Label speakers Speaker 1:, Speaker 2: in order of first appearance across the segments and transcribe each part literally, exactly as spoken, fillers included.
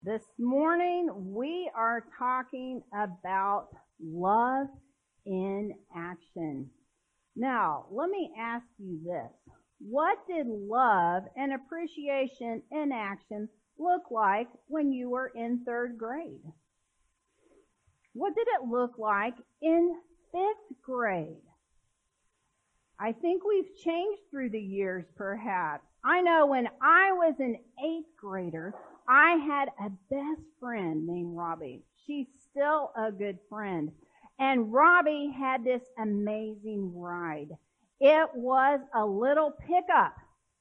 Speaker 1: This morning we are talking about love in action. Now, let me ask you this. What did love and appreciation in action look like when you were in third grade? What did it look like in fifth grade? I think we've changed through the years, perhaps. I know when I was an eighth grader, I had a best friend named Robbie. She's still a good friend. And Robbie had this amazing ride. It was a little pickup.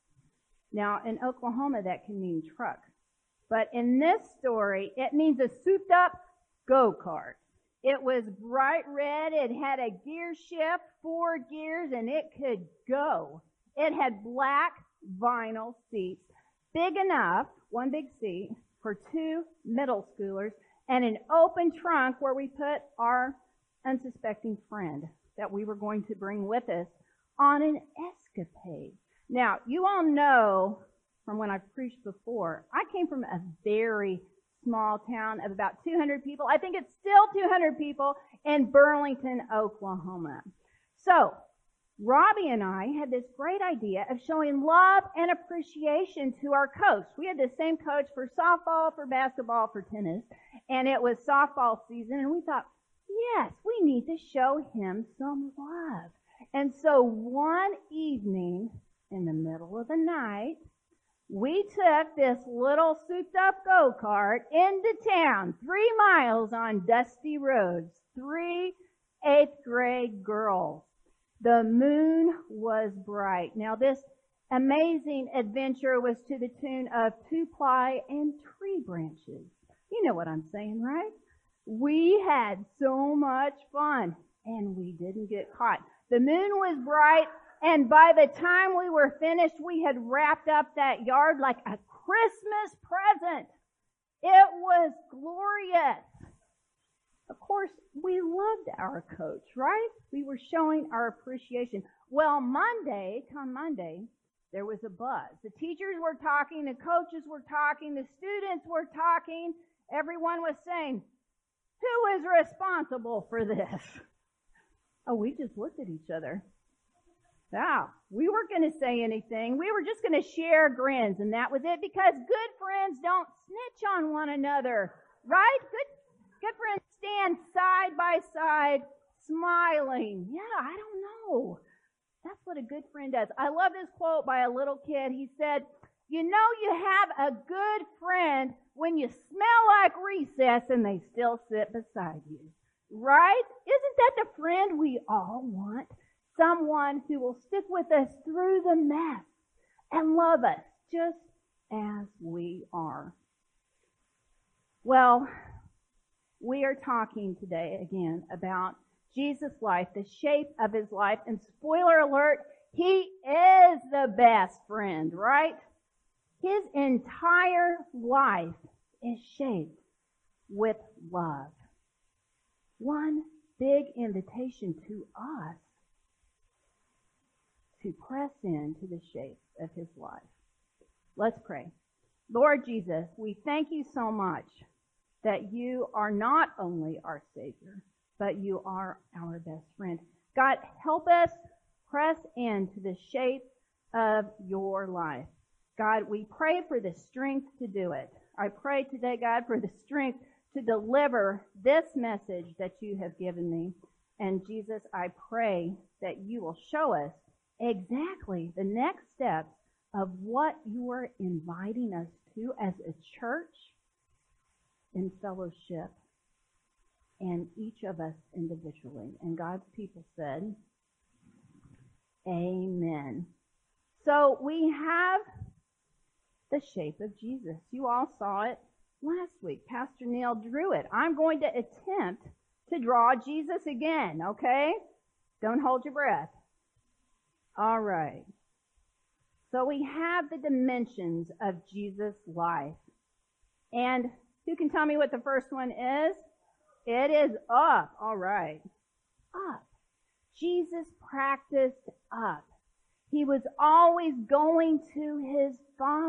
Speaker 1: Now, in Oklahoma, that can mean truck. But in this story, it means a souped-up go-kart. It was bright red. It had a gear shift, four gears, and it could go. It had black vinyl seats, big enough, one big seat, for two middle schoolers, and an open trunk where we put our unsuspecting friend that we were going to bring with us on an escapade. Now, you all know from when I've preached before, I came from a very small town of about two hundred people. I think it's still two hundred people in Burlington, Oklahoma. So, Robbie and I had this great idea of showing love and appreciation to our coach. We had the same coach for softball, for basketball, for tennis, and it was softball season, and we thought, yes, we need to show him some love. And so one evening, in the middle of the night, we took this little souped-up go-kart into town, three miles on dusty roads, three eighth-grade girls. The moon was bright. Now, this amazing adventure was to the tune of two-ply and tree branches. You know what I'm saying, right? We had so much fun, and we didn't get caught. The moon was bright, and by the time we were finished, we had wrapped up that yard like a Christmas present. It was glorious. Of course, we loved our coach, right? We were showing our appreciation. Well, Monday, come Monday, there was a buzz. The teachers were talking, the coaches were talking, the students were talking. Everyone was saying, who is responsible for this? Oh, we just looked at each other. Wow, we weren't going to say anything. We were just going to share grins, and that was it, because good friends don't snitch on one another, right? Good, good friends stand side by side, smiling. Yeah, I don't know. That's what a good friend does. I love this quote by a little kid. He said, you know you have a good friend when you smell like recess and they still sit beside you, right? Isn't that the friend we all want? Someone who will stick with us through the mess and love us just as we are. Well, we are talking today again about Jesus' life, the shape of his life. And spoiler alert, he is the best friend, right? His entire life is shaped with love. One big invitation to us to press into the shape of his life. Let's pray. Lord Jesus, we thank you so much that you are not only our Savior, but you are our best friend. God, help us press into the shape of your life. God, we pray for the strength to do it. I pray today, God, for the strength to deliver this message that you have given me. And Jesus, I pray that you will show us exactly the next steps of what you are inviting us to as a church, in fellowship, and each of us individually. And God's people said, amen. So we have the shape of Jesus. You all saw it last week. Pastor Neil drew it. I'm going to attempt to draw Jesus again, okay? Don't hold your breath. All right. So we have the dimensions of Jesus' life. And who can tell me what the first one is? It is up. All right. Up. Jesus practiced up. He was always going to his Father.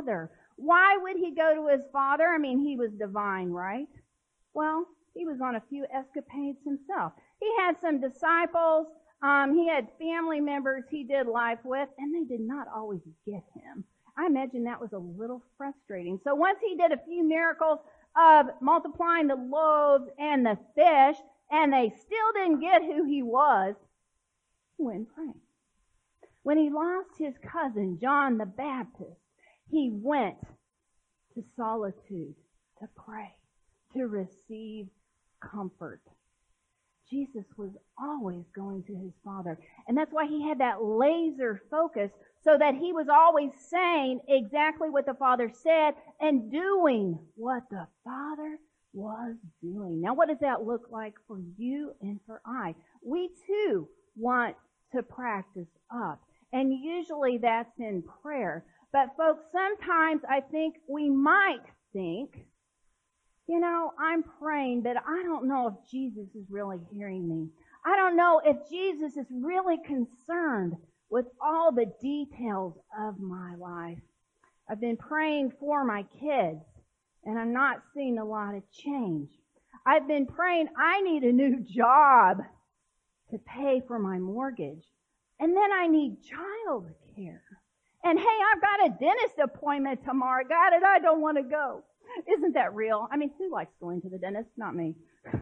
Speaker 1: Why would he go to his Father? I mean, he was divine, right? Well, he was on a few escapades himself. He had some disciples. Um, he had family members he did life with, and they did not always get him. I imagine that was a little frustrating. So once he did a few miracles of multiplying the loaves and the fish, and they still didn't get who he was, he went and prayed. When he lost his cousin, John the Baptist, he went to solitude to pray, to receive comfort. Jesus was always going to his Father. And that's why he had that laser focus, so that he was always saying exactly what the Father said and doing what the Father was doing. Now, what does that look like for you and for I? We too want to practice up. And usually that's in prayer. But folks, sometimes I think we might think, you know, I'm praying, but I don't know if Jesus is really hearing me. I don't know if Jesus is really concerned with all the details of my life. I've been praying for my kids, and I'm not seeing a lot of change. I've been praying I need a new job to pay for my mortgage. And then I need child care. And hey, I've got a dentist appointment tomorrow. Got it, I don't want to go. Isn't that real? I mean, who likes going to the dentist? Not me.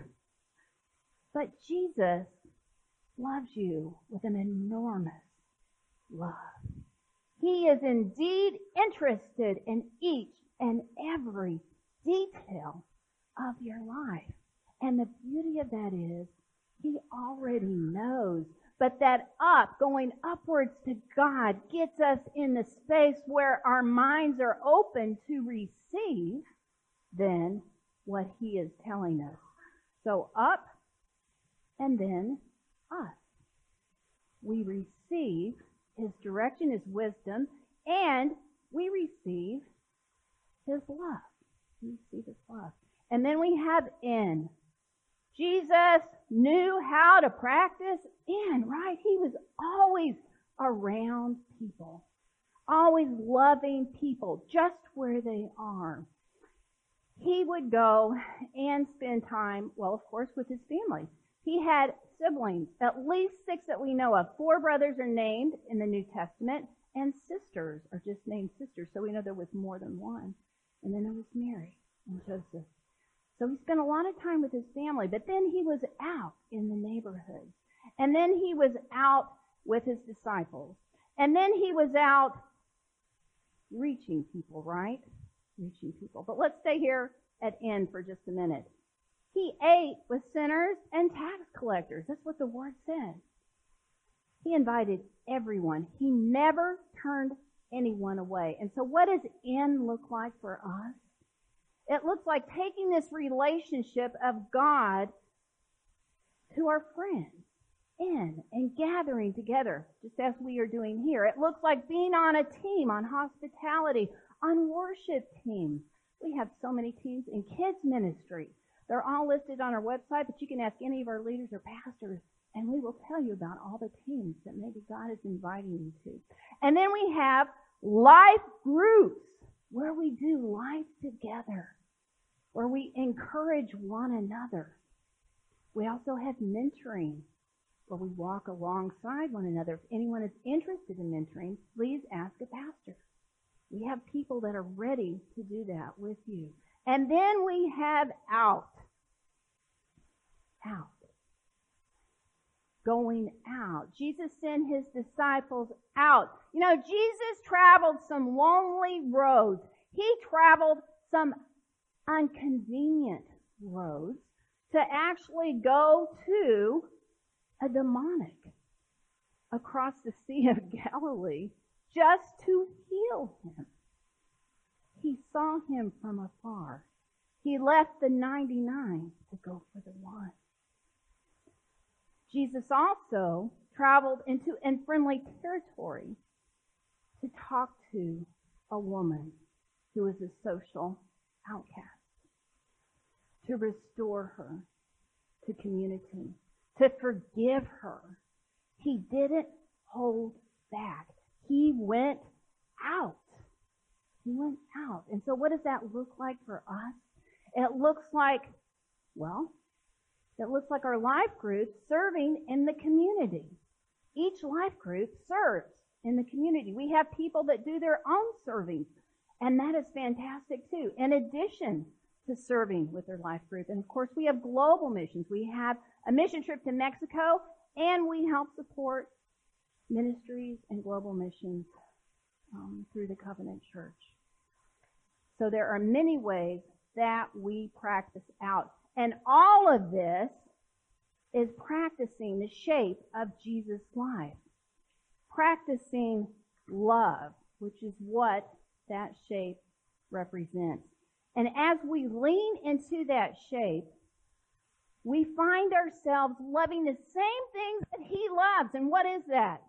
Speaker 1: But Jesus loves you with an enormous love. He is indeed interested in each and every detail of your life. And the beauty of that is, he already knows. But that up, going upwards to God, gets us in the space where our minds are open to receive then what he is telling us. So up, and then us. We receive his direction, his wisdom, and we receive his love. We receive his love. And then we have in. Jesus knew how to practice in, right? He was always around people, always loving people just where they are. He would go and spend time, well, of course, with his family. He had siblings, at least six that we know of. Four brothers are named in the New Testament, and sisters are just named sisters, so we know there was more than one. And then there was Mary and Joseph. So he spent a lot of time with his family, but then he was out in the neighborhoods. And then he was out with his disciples. And then he was out reaching people, right? Reaching people. But let's stay here at end for just a minute. He ate with sinners and tax collectors. That's what the word says. He invited everyone. He never turned anyone away. And so what does in look like for us? It looks like taking this relationship of God to our friends in and gathering together, just as we are doing here. It looks like being on a team, on hospitality, on worship teams. We have so many teams in kids ministry. They're all listed on our website, but you can ask any of our leaders or pastors, and we will tell you about all the teams that maybe God is inviting you to. And then we have life groups, where we do life together, where we encourage one another. We also have mentoring, where we walk alongside one another. If anyone is interested in mentoring, please ask a pastor. We have people that are ready to do that with you. And then we have out. Out. Going out. Jesus sent his disciples out. You know, Jesus traveled some lonely roads. He traveled some inconvenient roads to actually go to a demonic across the Sea of Galilee just to heal him. He saw him from afar. He left the ninety-nine to go for the one. Jesus also traveled into unfriendly territory to talk to a woman who was a social outcast, to restore her to community, to forgive her. He didn't hold back. He went out. He went out. And so what does that look like for us? It looks like, well, it looks like our life group serving in the community. Each life group serves in the community. We have people that do their own serving, and that is fantastic too, in addition to serving with their life group. And of course, we have global missions. We have a mission trip to Mexico, and we help support ministries and global missions um, through the Covenant Church. So there are many ways that we practice out. And all of this is practicing the shape of Jesus' life. Practicing love, which is what that shape represents. And as we lean into that shape, we find ourselves loving the same things that He loves. And what is that?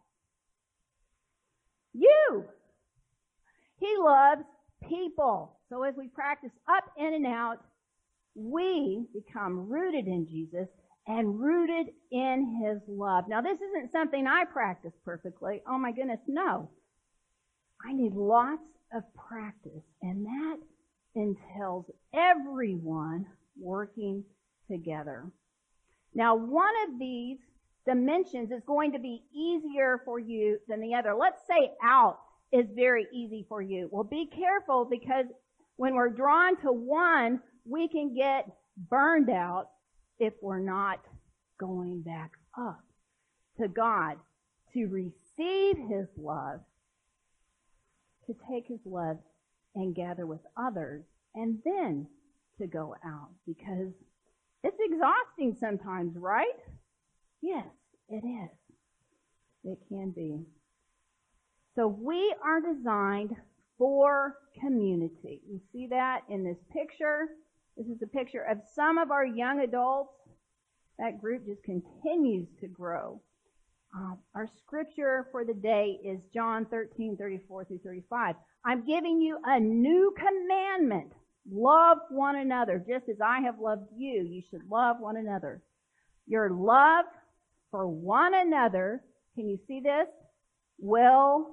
Speaker 1: You. He loves people. So as we practice up in and out, we become rooted in Jesus and rooted in His love. Now, this isn't something I practice perfectly. Oh my goodness, no. I need lots of practice, and that entails everyone working together. Now, one of these dimensions is going to be easier for you than the other. Let's say out is very easy for you. Well, be careful, because when we're drawn to one, we can get burned out if we're not going back up to God to receive His love, to take His love and gather with others, and then to go out, because it's exhausting sometimes, right? Yes, it is. It can be. So we are designed for community. You see that in this picture? This is a picture of some of our young adults. That group just continues to grow. Uh, our scripture for the day is John thirteen, thirty-four through thirty-five. I'm giving you a new commandment. Love one another. Just as I have loved you, you should love one another. Your love for one another, can you see this? Will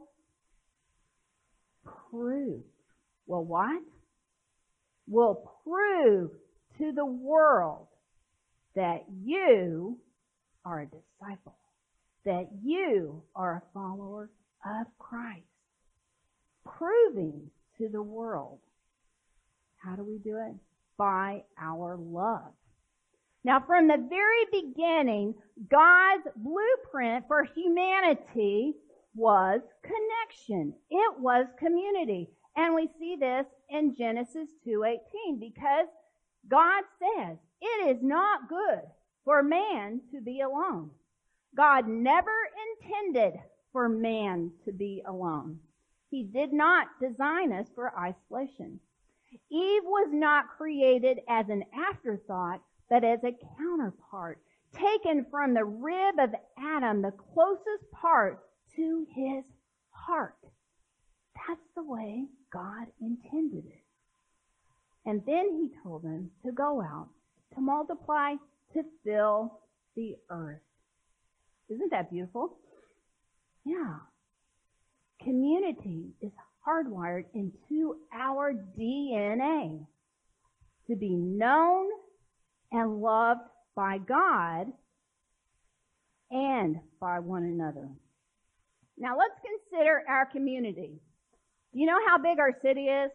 Speaker 1: prove. Will what? Will prove to the world that you are a disciple, that you are a follower of Christ. Proving to the world. How do we do it? By our love. Now, from the very beginning, God's blueprint for humanity was connection. It was community. And we see this in Genesis two eighteen, because God says, it is not good for man to be alone. God never intended for man to be alone. He did not design us for isolation. Eve was not created as an afterthought, but as a counterpart, taken from the rib of Adam, the closest part to his heart. That's the way God intended it. And then He told them to go out, to multiply, to fill the earth. Isn't that beautiful? Yeah. Community is hardwired into our D N A to be known and loved by God and by one another. Now let's consider our community. Do you know how big our city is?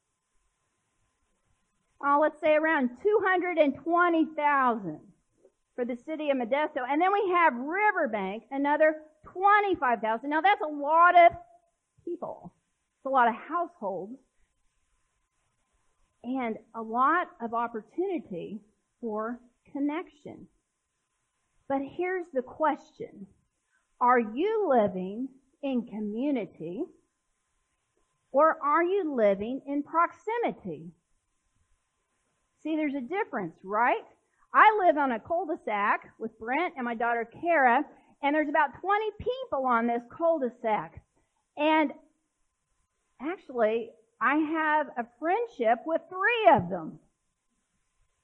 Speaker 1: Oh, let's say around two hundred twenty thousand for the city of Modesto. And then we have Riverbank, another twenty-five thousand. Now that's a lot of people. It's a lot of households. And a lot of opportunity for connection. But here's the question. Are you living in community, or are you living in proximity? See, there's a difference, right? I live on a cul-de-sac with Brent and my daughter Kara, and there's about twenty people on this cul-de-sac. And actually, I have a friendship with three of them.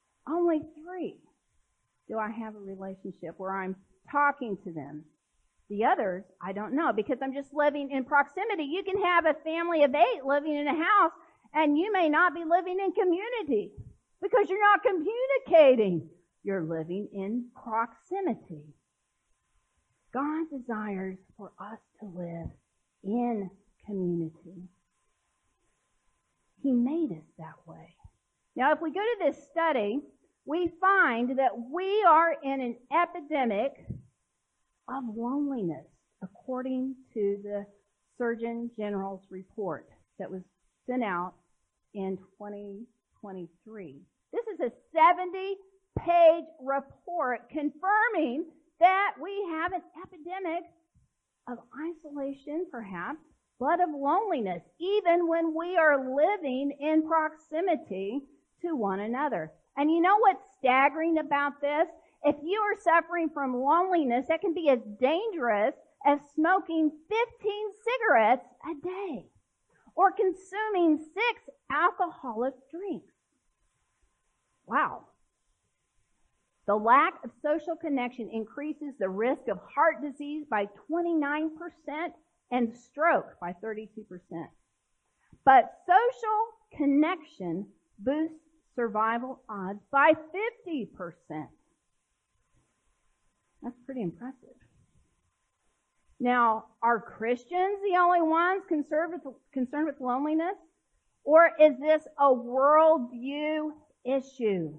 Speaker 1: Only three do I have a relationship where I'm talking to them. The others, I don't know, because I'm just living in proximity. You can have a family of eight living in a house, and you may not be living in community because you're not communicating. You're living in proximity. God desires for us to live in community. He made us that way. Now, if we go to this study, we find that we are in an epidemic of loneliness, according to the Surgeon General's report that was sent out in twenty twenty-three. This is a seventy-page report confirming that we have an epidemic of isolation, perhaps, but of loneliness, even when we are living in proximity to one another. And you know what's staggering about this? If you are suffering from loneliness, that can be as dangerous as smoking fifteen cigarettes a day or consuming six alcoholic drinks. Wow. The lack of social connection increases the risk of heart disease by twenty-nine percent and stroke by thirty-two percent. But social connection boosts survival odds by fifty percent. That's pretty impressive. Now, are Christians the only ones concerned with, concerned with loneliness? Or is this a worldview issue?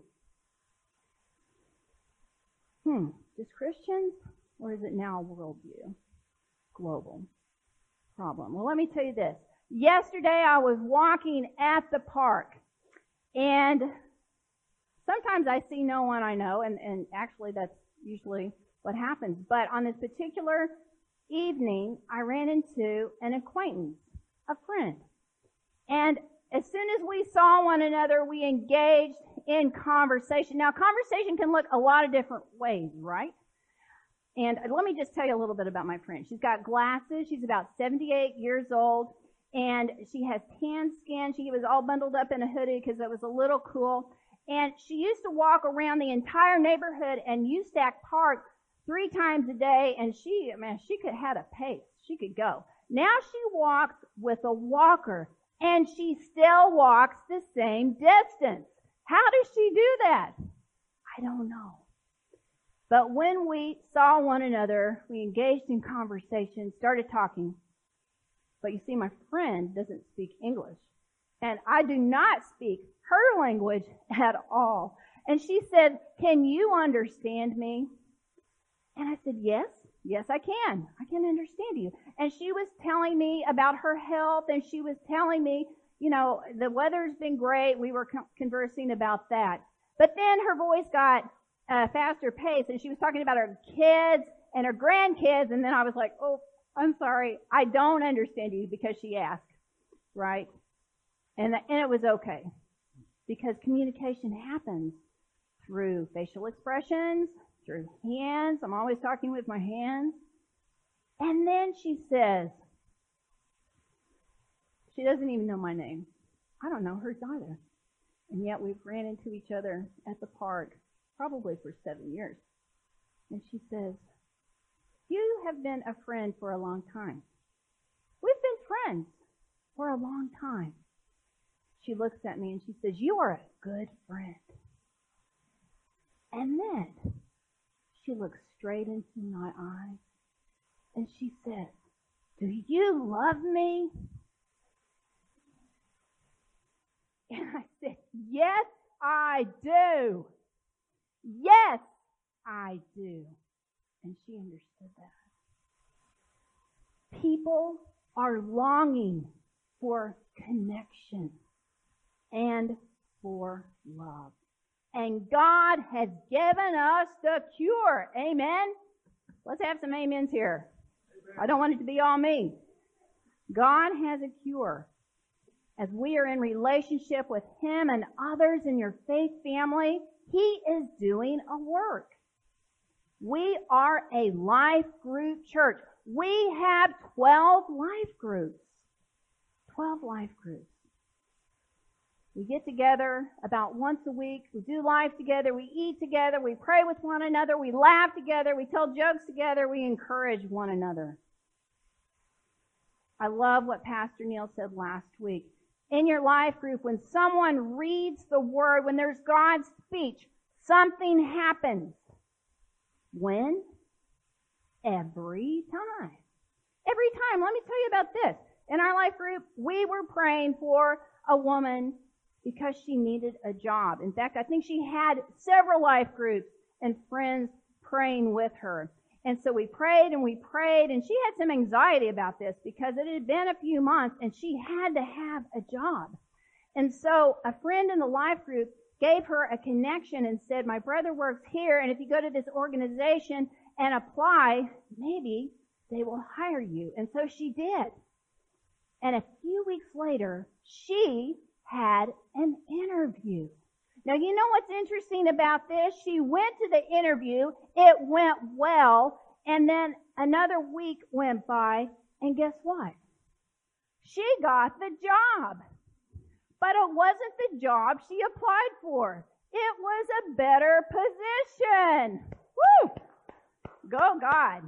Speaker 1: Hmm, just Christians? Or is it now a worldview? Global problem. Well, let me tell you this. Yesterday I was walking at the park, and sometimes I see no one I know, and, and actually that's usually what happens. But on this particular evening, I ran into an acquaintance, a friend. And as soon as we saw one another, we engaged in conversation. Now, conversation can look a lot of different ways, right? And let me just tell you a little bit about my friend. She's got glasses. She's about seventy-eight years old, and she has tan skin. She was all bundled up in a hoodie because it was a little cool. And she used to walk around the entire neighborhood in Ustack Park three times a day, and she, man, she could have a pace. She could go. Now she walks with a walker, and she still walks the same distance. How does she do that? I don't know. But when we saw one another, we engaged in conversation, started talking. But you see, my friend doesn't speak English, and I do not speak her language at all. And she said, "Can you understand me?" And I said, yes, yes, I can. I can understand you. And she was telling me about her health, and she was telling me, you know, the weather's been great. We were conversing about that. But then her voice got a faster pace, and she was talking about her kids and her grandkids, and then I was like, oh, I'm sorry, I don't understand you, because she asked, right? And, and it was okay, because communication happens through facial expressions, through hands. I'm always talking with my hands. And then she says, she doesn't even know my name. I don't know hers either. And yet we've ran into each other at the park probably for seven years. And she says, you have been a friend for a long time. We've been friends for a long time. She looks at me and she says, you are a good friend. And then she looks straight into my eyes, and she says, do you love me? And I said, yes, I do. Yes, I do. And she understood that. People are longing for connection and for love. And God has given us the cure. Amen? Let's have some amens here. Amen. I don't want it to be all me. God has a cure. As we are in relationship with Him and others in your faith family, He is doing a work. We are a life group church. We have twelve life groups. twelve life groups. We get together about once a week. We do life together. We eat together. We pray with one another. We laugh together. We tell jokes together. We encourage one another. I love what Pastor Neil said last week. In your life group, when someone reads the Word, when there's God's speech, something happens. When? Every time. Every time. Let me tell you about this. In our life group, we were praying for a woman because she needed a job. In fact, I think she had several life groups and friends praying with her. And so we prayed and we prayed, and she had some anxiety about this because it had been a few months and she had to have a job. And so a friend in the life group gave her a connection and said, my brother works here, and if you go to this organization and apply, maybe they will hire you. And so she did. And a few weeks later, she had an interview. Now, you know what's interesting about this? She went to the interview, it went well, and then another week went by, and guess what? She got the job. But it wasn't the job she applied for. It was a better position. Woo! Go, God.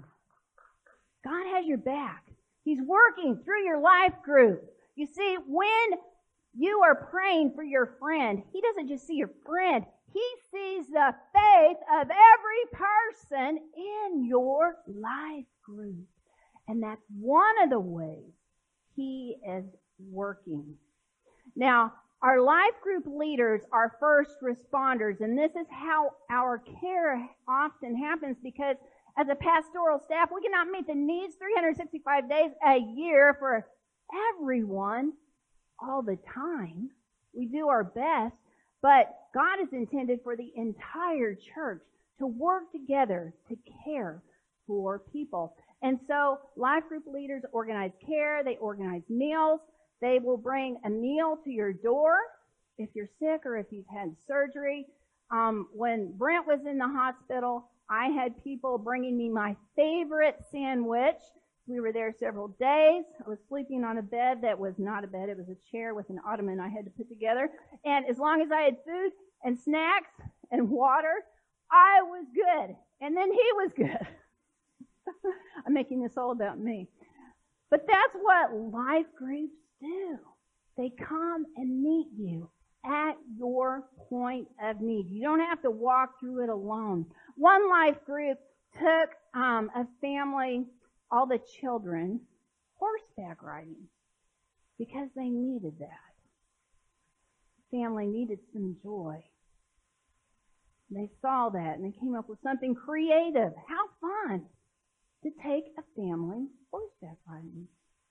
Speaker 1: God has your back. He's working through your life group. You see, when you are praying for your friend, He doesn't just see your friend. He sees the faith of every person in your life group. And that's one of the ways He is working. Now, our life group leaders are first responders, and this is how our care often happens, because as a pastoral staff, we cannot meet the needs three hundred sixty-five days a year for everyone all the time. We do our best, but God is intended for the entire church to work together to care for people. And so life group leaders organize care, they organize meals, they will bring a meal to your door if you're sick or if you've had surgery. Um, when Brent was in the hospital, I had people bringing me my favorite sandwich. We were there several days. I was sleeping on a bed that was not a bed. It was a chair with an ottoman I had to put together. And as long as I had food and snacks and water, I was good. And then he was good. I'm making this all about me. But that's what life groups do. They come and meet you at your point of need. You don't have to walk through it alone. One life group took um, a family, all the children, horseback riding because they needed that. The family needed some joy. They saw that and they came up with something creative. How fun to take a family horseback riding.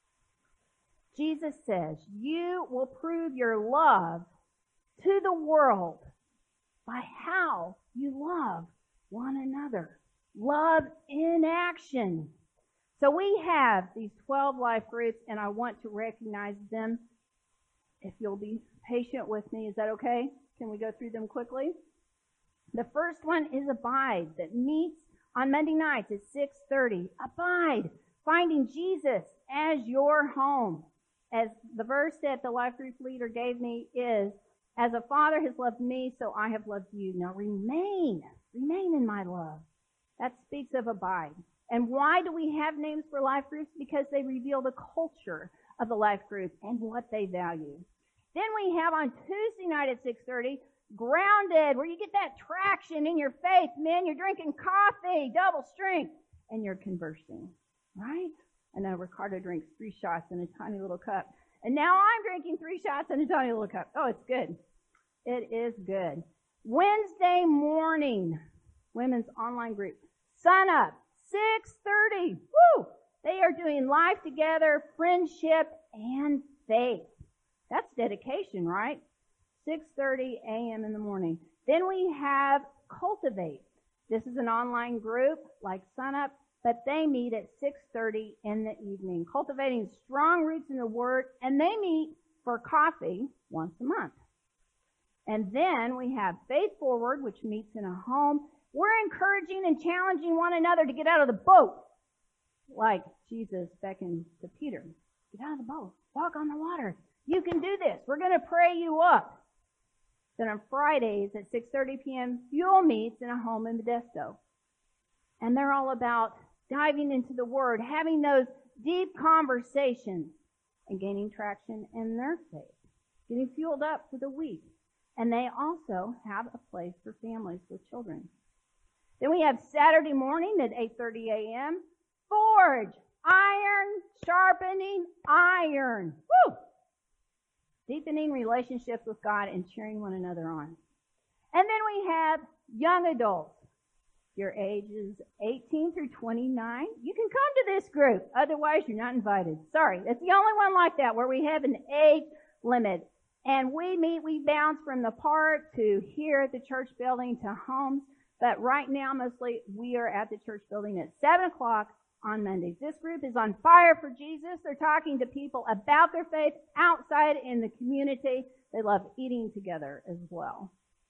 Speaker 1: Jesus says, you will prove your love to the world by how you love one another. Love in action. So we have these twelve life groups, and I want to recognize them. If you'll be patient with me, is that okay? Can we go through them quickly? The first one is Abide, that meets on Monday nights at six thirty. Abide, finding Jesus as your home. As the verse that the life group leader gave me is, as a father has loved me, so I have loved you. Now remain, remain in my love. That speaks of abide. And why do we have names for life groups? Because they reveal the culture of the life group and what they value. Then we have on Tuesday night at six thirty, Grounded, where you get that traction in your faith, man. You're drinking coffee, double strength, and you're conversing, right? I know Ricardo drinks three shots in a tiny little cup. And now I'm drinking three shots in a tiny little cup. Oh, it's good. It is good. Wednesday morning, women's online group. Sun Up, six thirty. Woo! They are doing life together, friendship, and faith. That's dedication, right? six thirty a.m. in the morning. Then we have Cultivate. This is an online group like Sun Up, but they meet at six thirty in the evening. Cultivating strong roots in the Word, and they meet for coffee once a month. And then we have Faith Forward, which meets in a home. We're encouraging and challenging one another to get out of the boat, like Jesus beckoned to Peter. Get out of the boat. Walk on the water. You can do this. We're going to pray you up. Then on Fridays at six thirty p.m., Fuel meets in a home in Modesto. And they're all about diving into the Word, having those deep conversations, and gaining traction in their faith, getting fueled up for the week. And they also have a place for families with children. Then we have Saturday morning at eight thirty a.m., Forge, iron, sharpening iron. Woo! Deepening relationships with God and cheering one another on. And then we have young adults. Your ages eighteen through twenty-nine. You can come to this group. Otherwise, you're not invited. Sorry, that's the only one like that where we have an age limit. And we meet, we bounce from the park to here at the church building to homes. But right now, mostly, we are at the church building at seven o'clock on Mondays. This group is on fire for Jesus. They're talking to people about their faith outside in the community. They love eating together as well.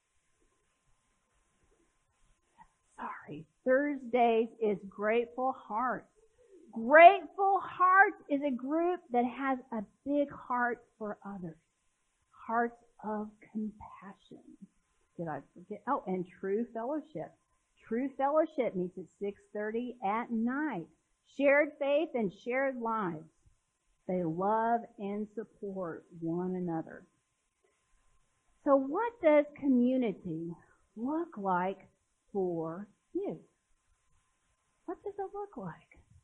Speaker 1: Sorry, Thursdays is Grateful Hearts. Grateful Hearts is a group that has a big heart for others. Hearts of compassion. Did I forget? Oh, and True Fellowship. True Fellowship meets at six thirty at night. Shared faith and shared lives. They love and support one another. So what does community look like for you? What does it look like?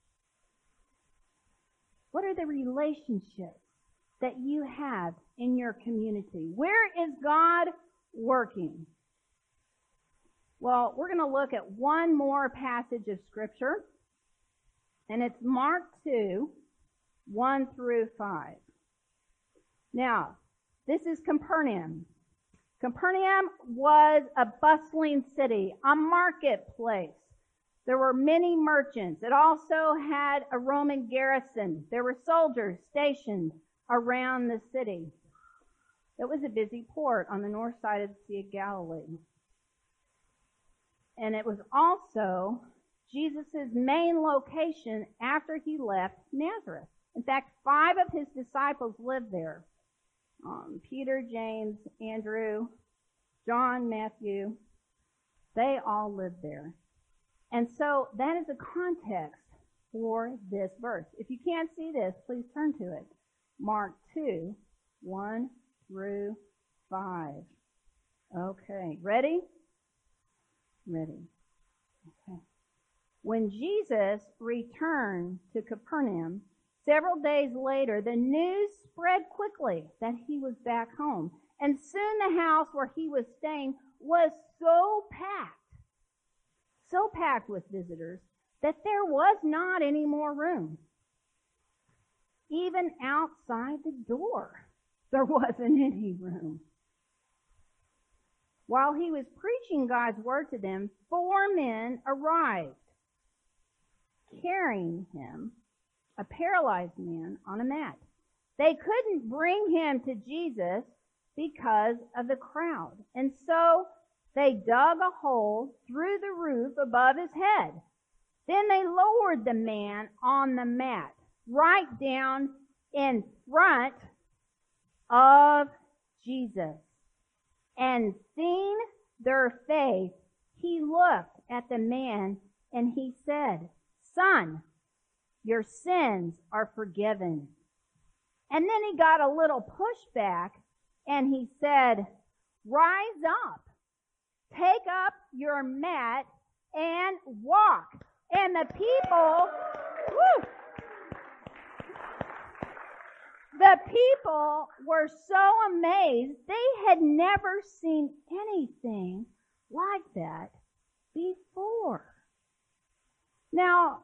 Speaker 1: What are the relationships that you have in your community? Where is God working? Well, we're going to look at one more passage of Scripture, and it's Mark two, one through five. Now, this is Capernaum. Capernaum was a bustling city, a marketplace. There were many merchants. It also had a Roman garrison. There were soldiers stationed around the city. It was a busy port on the north side of the Sea of Galilee. And it was also Jesus' main location after he left Nazareth. In fact, five of his disciples lived there. Um, Peter, James, Andrew, John, Matthew, they all lived there. And so that is a context for this verse. If you can't see this, please turn to it. Mark two, one through five. Okay, ready? Ready. Okay. When Jesus returned to Capernaum, several days later, the news spread quickly that he was back home. And soon the house where he was staying was so packed, so packed with visitors, that there was not any more room. Even outside the door, there wasn't any room. While he was preaching God's word to them, four men arrived, carrying him, a paralyzed man, on a mat. They couldn't bring him to Jesus because of the crowd, and so they dug a hole through the roof above his head. Then they lowered the man on the mat, right down in front of Jesus. And seeing their faith, he looked at the man and he said, "Son, your sins are forgiven." And then he got a little pushback and he said, "Rise up, take up your mat and walk." And the people, whew, the people were so amazed. They had never seen anything like that before. Now,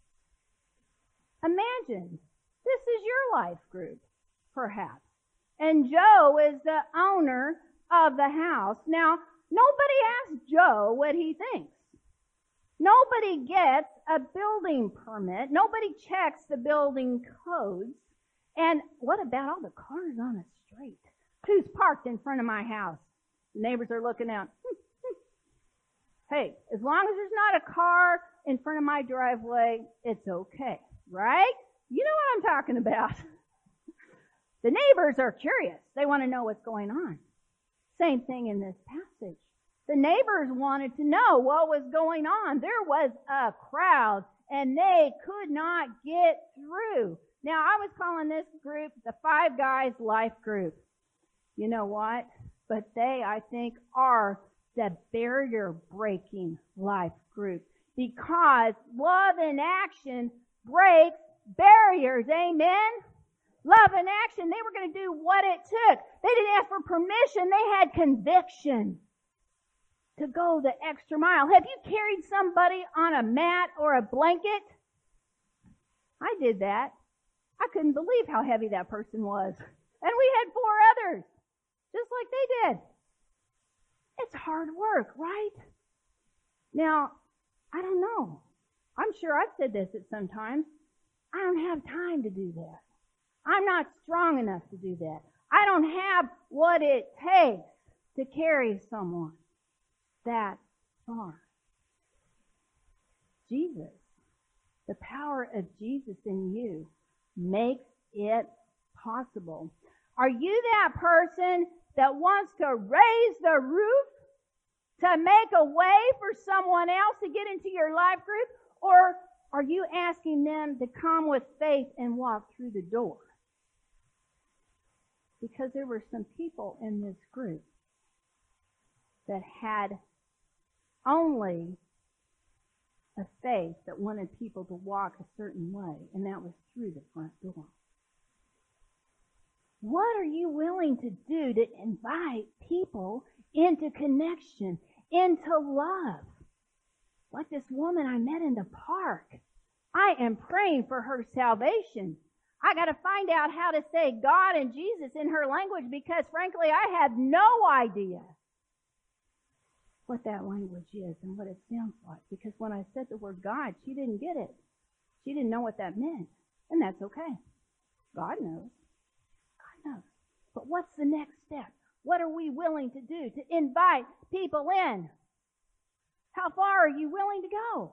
Speaker 1: imagine this is your life group, perhaps. And Joe is the owner of the house. Now, nobody asks Joe what he thinks. Nobody gets a building permit. Nobody checks the building codes. And what about all the cars on the street? Who's parked in front of my house? The neighbors are looking out. Hey, as long as there's not a car in front of my driveway, it's okay, right? You know what I'm talking about. The neighbors are curious. They want to know what's going on. Same thing in this passage. The neighbors wanted to know what was going on. There was a crowd, and they could not get through. Now, I was calling this group the Five Guys Life Group. You know what? But they, I think, are the barrier-breaking life group, because love in action breaks barriers. Amen? Love in action. They were going to do what it took. They didn't ask for permission. They had conviction to go the extra mile. Have you carried somebody on a mat or a blanket? I did that. I couldn't believe how heavy that person was. And we had four others, just like they did. It's hard work, right? Now, I don't know. I'm sure I've said this at some times. I don't have time to do that. I'm not strong enough to do that. I don't have what it takes to carry someone that far. Jesus, the power of Jesus in you makes it possible. Are you that person that wants to raise the roof to make a way for someone else to get into your life group? Or are you asking them to come with faith and walk through the door? Because there were some people in this group that had only a faith that wanted people to walk a certain way, and that was through the front door. What are you willing to do to invite people into connection, into love? Like this woman I met in the park. I am praying for her salvation. I got to find out how to say God and Jesus in her language, because frankly, I have no idea what that language is and what it sounds like. Because when I said the word God, she didn't get it. She didn't know what that meant. And that's okay. God knows. God knows. But what's the next step? What are we willing to do to invite people in? How far are you willing to go?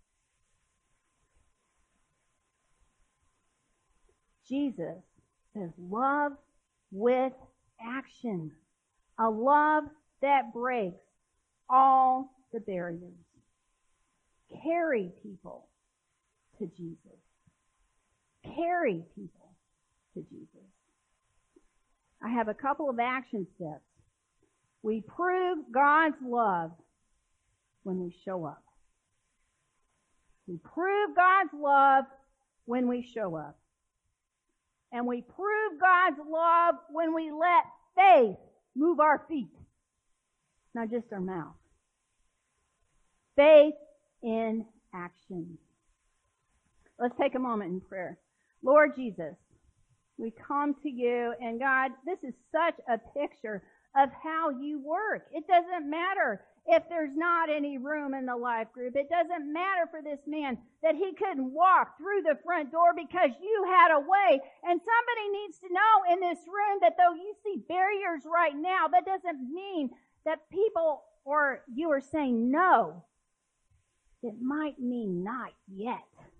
Speaker 1: Jesus says love with action. A love that breaks all the barriers. Carry people to Jesus. Carry people to Jesus. I have a couple of action steps. We prove God's love when we show up. We prove God's love when we show up. And we prove God's love when we let faith move our feet, not just our mouth. Faith in action. Let's take a moment in prayer. Lord Jesus, we come to you, and God, this is such a picture of how you work. It doesn't matter if there's not any room in the life group. It doesn't matter for this man that he couldn't walk through the front door because you had a way. And somebody needs to know in this room that though you see barriers right now, that doesn't mean that people or you are saying no. It might mean not yet.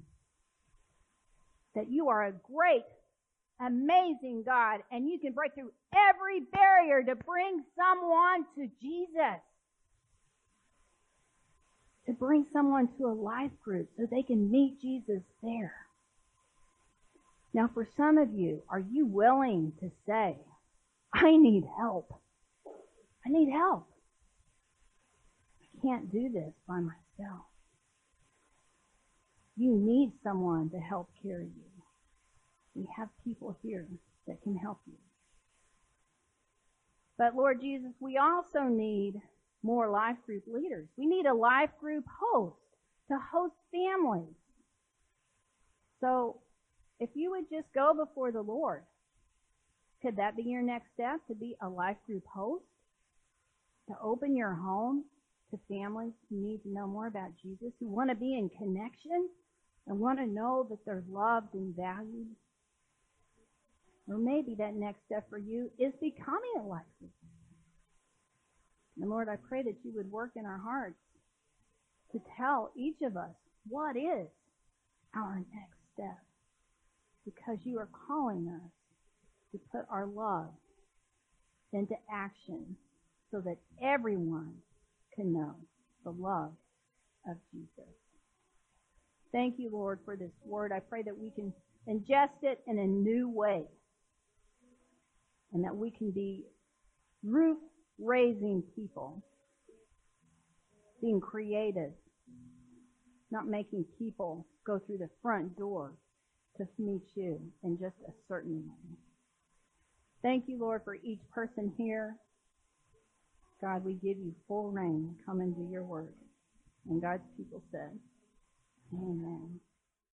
Speaker 1: That you are a great, amazing God, and you can break through every barrier to bring someone to Jesus. To bring someone to a life group so they can meet Jesus there. Now, for some of you, are you willing to say, I need help. I need help. I can't do this by myself. You need someone to help carry you. We have people here that can help you. But Lord Jesus, we also need more life group leaders. We need a life group host to host families. So if you would just go before the Lord, could that be your next step, to be a life group host? To open your home to families who need to know more about Jesus, who want to be in connection and want to know that they're loved and valued? Or maybe that next step for you is becoming a life group. And Lord, I pray that you would work in our hearts to tell each of us what is our next step. Because you are calling us to put our love into action so that everyone can know the love of Jesus. Thank you, Lord, for this word. I pray that we can ingest it in a new way and that we can be root-raising people, being creative, not making people go through the front door to meet you in just a certain way. Thank you, Lord, for each person here. God, we give you full reign. Come and do your work. And God's people said, amen.